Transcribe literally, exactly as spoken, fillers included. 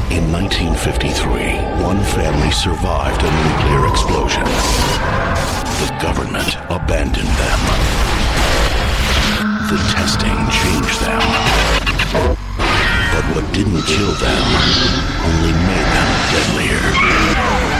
In nineteen fifty-three, one family survived a nuclear explosion. The government abandoned them. The testing changed them. But what didn't kill them only made them deadlier.